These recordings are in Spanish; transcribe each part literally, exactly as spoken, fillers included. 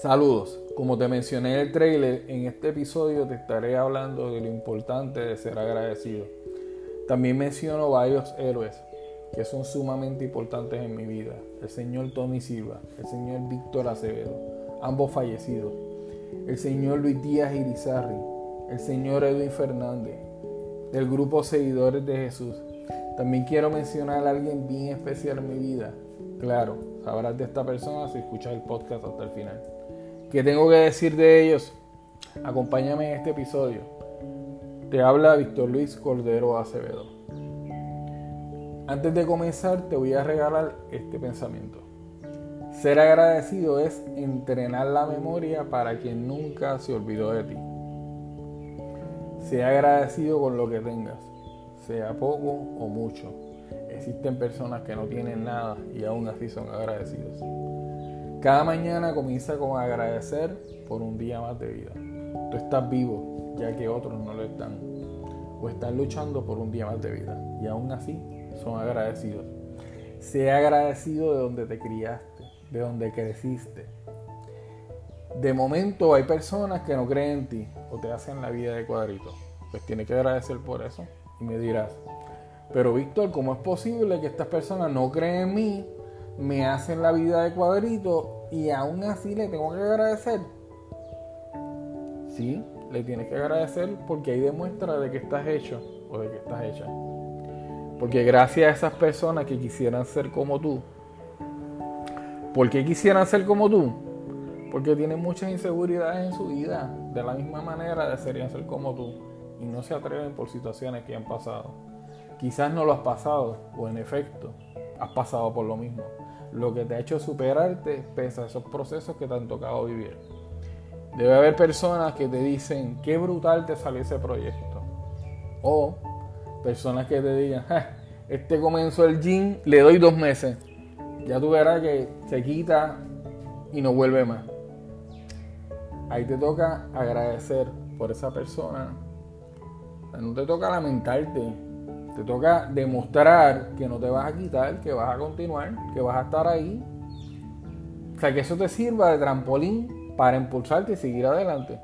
Saludos, como te mencioné en el trailer, en este episodio te estaré hablando de lo importante de ser agradecido. También menciono varios héroes que son sumamente importantes en mi vida. El señor Tony Silva, el señor Víctor Acevedo, ambos fallecidos. El señor Luis Díaz Irizarry, el señor Edwin Fernández, del grupo Seguidores de Jesús. También quiero mencionar a alguien bien especial en mi vida. Claro, sabrás de esta persona si escuchas el podcast hasta el final. ¿Qué tengo que decir de ellos? Acompáñame en este episodio. Te habla Víctor Luis Cordero Acevedo. Antes de comenzar, te voy a regalar este pensamiento. Ser agradecido es entrenar la memoria para quien nunca se olvidó de ti. Sea agradecido con lo que tengas, sea poco o mucho. Existen personas que no tienen nada y aún así son agradecidos. Cada mañana comienza con agradecer por un día más de vida. Tú estás vivo, ya que otros no lo están. O están luchando por un día más de vida y aún así son agradecidos. Sea agradecido de donde te criaste, de donde creciste. De momento hay personas que no creen en ti o te hacen la vida de cuadrito. Pues tienes que agradecer por eso. Y me dirás, pero Víctor, ¿cómo es posible que estas personas no creen en mí, me hacen la vida de cuadrito y aún así le tengo que agradecer? Sí, le tienes que agradecer porque ahí demuestra de que estás hecho o de que estás hecha. Porque gracias a esas personas que quisieran ser como tú. ¿Por qué quisieran ser como tú? Porque tienen muchas inseguridades en su vida. De la misma manera desearían ser como tú. Y no se atreven por situaciones que han pasado. Quizás no lo has pasado, o en efecto, has pasado por lo mismo. Lo que te ha hecho superarte pese a esos procesos que te han tocado vivir. Debe haber personas que te dicen, qué brutal te salió ese proyecto. O personas que te digan, este comenzó el gym, le doy dos meses. Ya tú verás que se quita y no vuelve más. Ahí te toca agradecer por esa persona. No te toca lamentarte. Te toca demostrar que no te vas a quitar, que vas a continuar, que vas a estar ahí. O sea, que eso te sirva de trampolín para impulsarte y seguir adelante.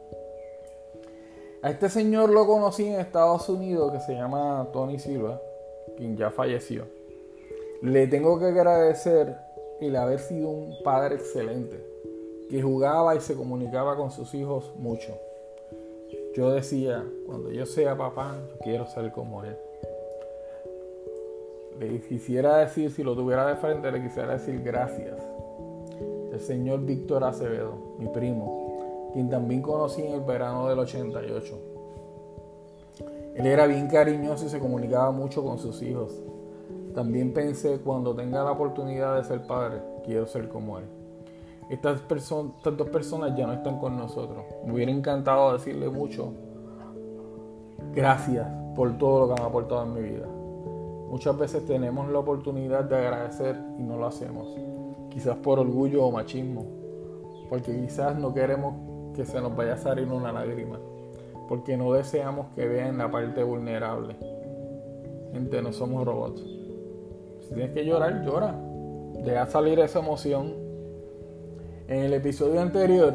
A este señor lo conocí en Estados Unidos, que se llama Tony Silva, quien ya falleció. Le tengo que agradecer el haber sido un padre excelente, que jugaba y se comunicaba con sus hijos mucho. Yo decía, cuando yo sea papá, yo quiero ser como él. Le quisiera decir, si lo tuviera de frente, le quisiera decir gracias. El señor Víctor Acevedo, mi primo, quien también conocí en el verano del ochenta y ocho. Él era bien cariñoso y se comunicaba mucho con sus hijos. También pensé, cuando tenga la oportunidad de ser padre, quiero ser como él. Estas, perso- estas dos personas ya no están con nosotros. Me hubiera encantado decirle mucho gracias por todo lo que han aportado en mi vida. Muchas veces tenemos la oportunidad de agradecer y no lo hacemos. Quizás por orgullo o machismo. Porque quizás no queremos que se nos vaya a salir una lágrima. Porque no deseamos que vean la parte vulnerable. Gente, no somos robots. Si tienes que llorar, llora. Deja salir esa emoción. En el episodio anterior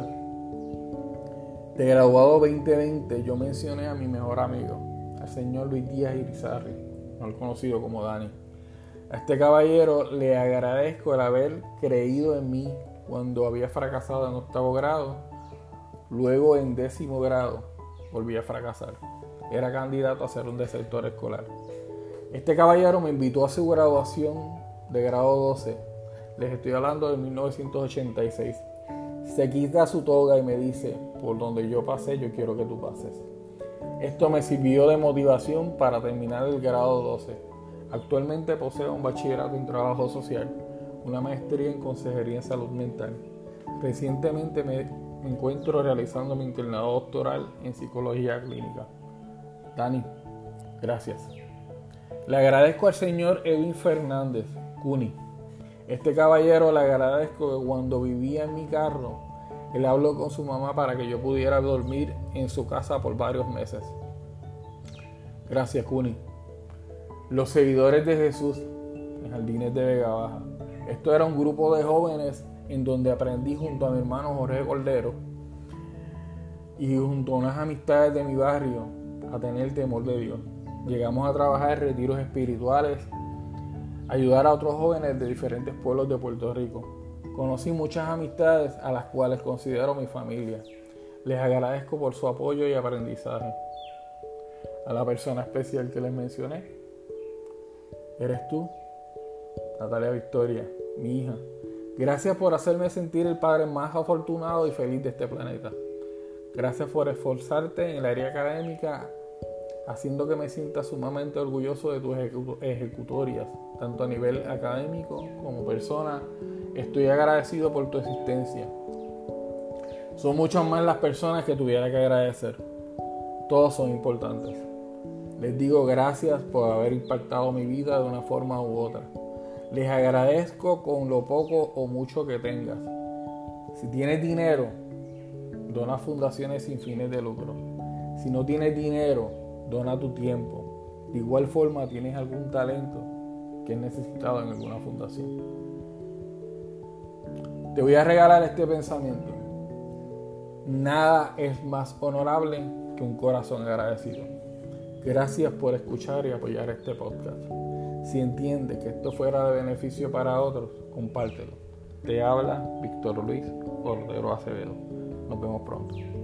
de Graduado veinte veinte, yo mencioné a mi mejor amigo, al señor Luis Díaz Irizarry, mejor conocido como Dani. A este caballero le agradezco el haber creído en mí cuando había fracasado en octavo grado. Luego en décimo grado volví a fracasar. Era candidato a ser un desertor escolar. Este caballero me invitó a su graduación de grado doce. Les estoy hablando de mil novecientos ochenta y seis. Se quita su toga y me dice, por donde yo pasé, yo quiero que tú pases. Esto me sirvió de motivación para terminar el grado doce. Actualmente poseo un bachillerato en trabajo social, una maestría en consejería en salud mental. Recientemente me encuentro realizando mi internado doctoral en psicología clínica. Dani, gracias. Le agradezco al señor Edwin Fernández, Cuni. Este caballero le agradezco que cuando vivía en mi carro, él habló con su mamá para que yo pudiera dormir en su casa por varios meses. Gracias, Cuni. Los Seguidores de Jesús, en Jardines de Vega Baja. Esto era un grupo de jóvenes en donde aprendí junto a mi hermano Jorge Cordero y junto a unas amistades de mi barrio a tener temor de Dios. Llegamos a trabajar en retiros espirituales, ayudar a otros jóvenes de diferentes pueblos de Puerto Rico. Conocí muchas amistades a las cuales considero mi familia. Les agradezco por su apoyo y aprendizaje. A la persona especial que les mencioné, eres tú, Natalia Victoria, mi hija. Gracias por hacerme sentir el padre más afortunado y feliz de este planeta. Gracias por esforzarte en el área académica, haciendo que me sienta sumamente orgulloso de tus ejecu- ejecutorias, tanto a nivel académico como persona. Estoy agradecido por tu existencia. Son muchas más las personas que tuviera que agradecer. Todos son importantes. Les digo gracias por haber impactado mi vida de una forma u otra. Les agradezco con lo poco o mucho que tengas. Si tienes dinero, dona a fundaciones sin fines de lucro. Si no tienes dinero, dona tu tiempo. De igual forma, tienes algún talento que es necesitado en alguna fundación. Te voy a regalar este pensamiento. Nada es más honorable que un corazón agradecido. Gracias por escuchar y apoyar este podcast. Si entiendes que esto fuera de beneficio para otros, compártelo. Te habla Víctor Luis Cordero Acevedo. Nos vemos pronto.